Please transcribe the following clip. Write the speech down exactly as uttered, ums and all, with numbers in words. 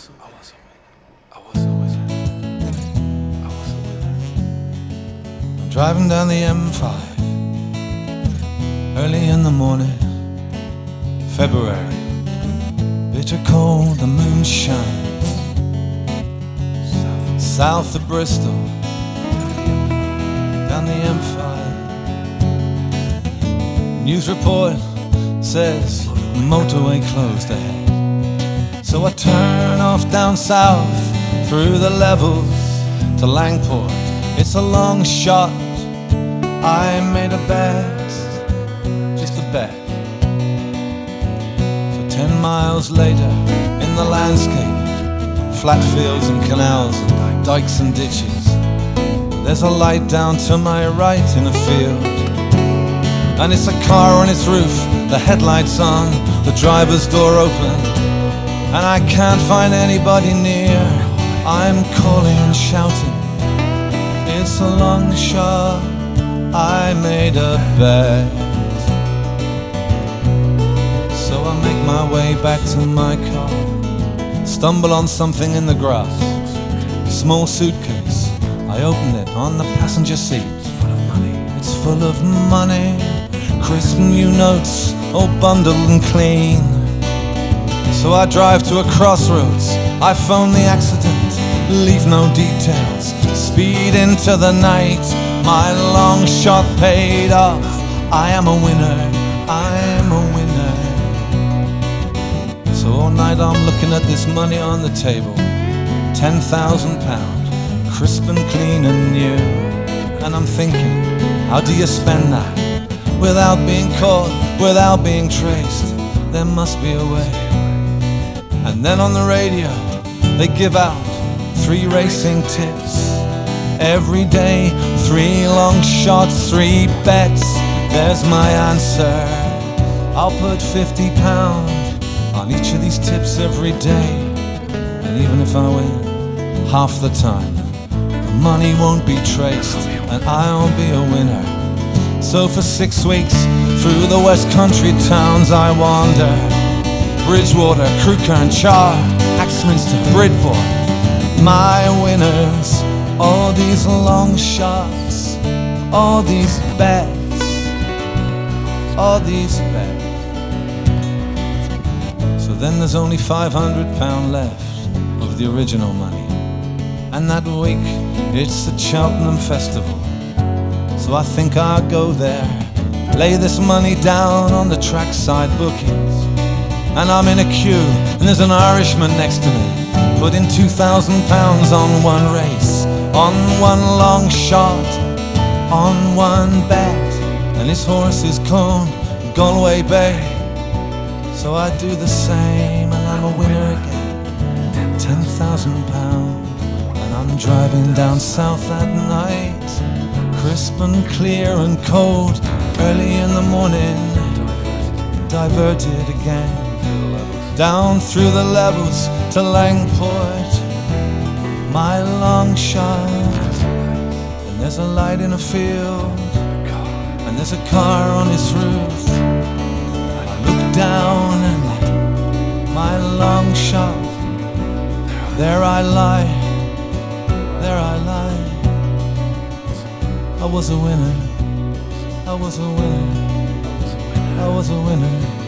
was a winner. I was a winner. I was a winner. I'm driving down the M five early in the morning, February, bitter cold, the moon shines south of Bristol, down the M five. News report says motorway closed ahead. So I turn off down south through the levels to Langport. It's a long shot. I made a bet, just a bet. So ten miles later, in the landscape, flat fields and canals and dikes and ditches, there's a light down to my right in a field. And it's a car on its roof, the headlights on, the driver's door open, and I can't find anybody near. I'm calling and shouting, it's a long shot, I made a bet. So I make my way back to my car, stumble on something in the grass, a small suitcase. I open it on the passenger seat. It's full of money, crisp new notes, all bundled and clean. So I drive to a crossroads, I phone the accident, leave no details, speed into the night. My long shot paid off, I am a winner, I am a winner. So all night I'm looking at this money on the table, ten thousand pounds, crisp and clean and new. And I'm thinking, how do you spend that without being caught, without being traced? There must be a way. And then on the radio they give out three racing tips every day, three long shots, three bets. There's my answer, I'll put fifty pounds on each of these tips every day. And even if I win half the time, the money won't be traced and I'll be a winner. So for six weeks through the West Country towns I wander, Bridgewater, Crewkerne, Char, Axminster, Bridport, my winners. All these long shots, all these bets, all these bets. So then there's only five hundred pounds left of the original money. And that week it's the Cheltenham Festival. So I think I'll go there, lay this money down on the trackside bookings. And I'm in a queue, and there's an Irishman next to me, putting two thousand pounds on one race, on one long shot, on one bet. And his horse is gone, Galway Bay. So I do the same, and I'm a winner again, ten thousand pounds. And I'm driving down south that night, crisp and clear and cold, early in the morning, diverted again, down through the levels to Langport, my long shot. And there's a light in a field, and there's a car on its roof. I look down and my long shot, there I lie, there I lie. I was a winner, I was a winner, I was a winner.